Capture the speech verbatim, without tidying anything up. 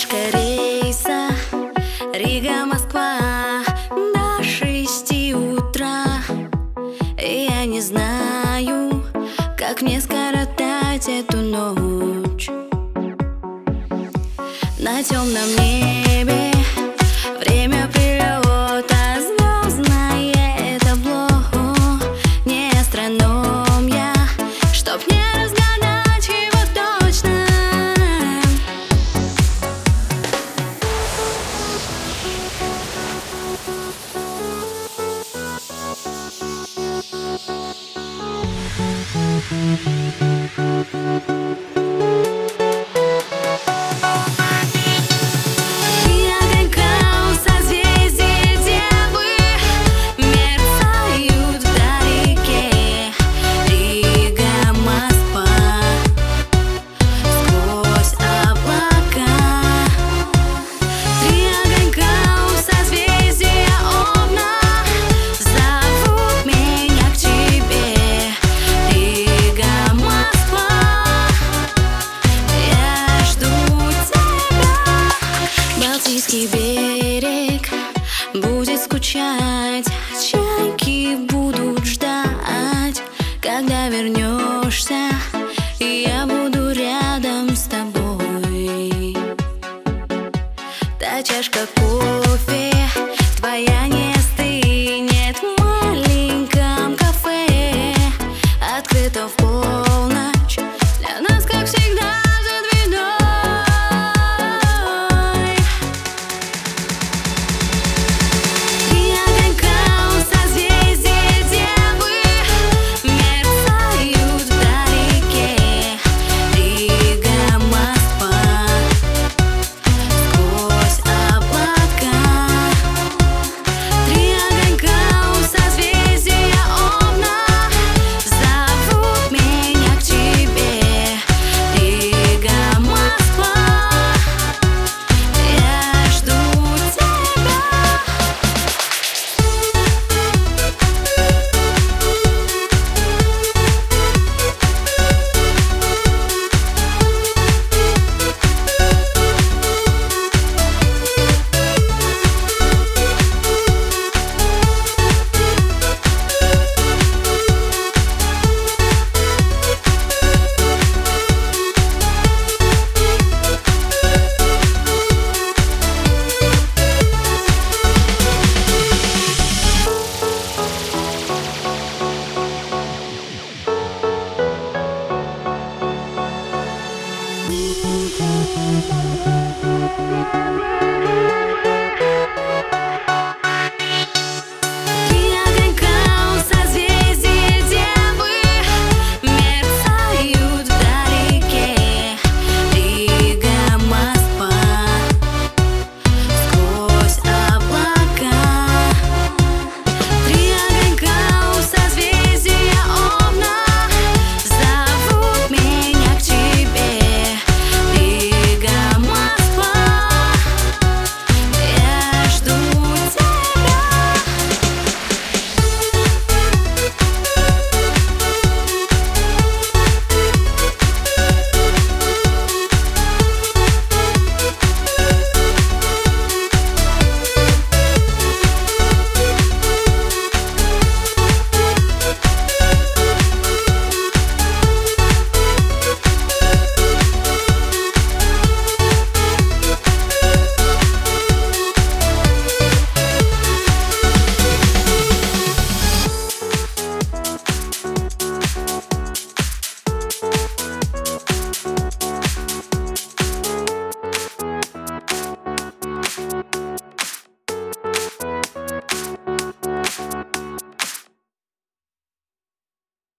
Задержка рейса Рига-Москва до шести утра. И я не знаю, как мне скоротать эту ночь. На темном небе время прилета, звездное табло. Не астроном я, чтоб не разгадать его точно. Балтийский берег будет скучать, чайки будут ждать, когда вернешься, и я буду рядом с тобой. Та чашка кофе, твоя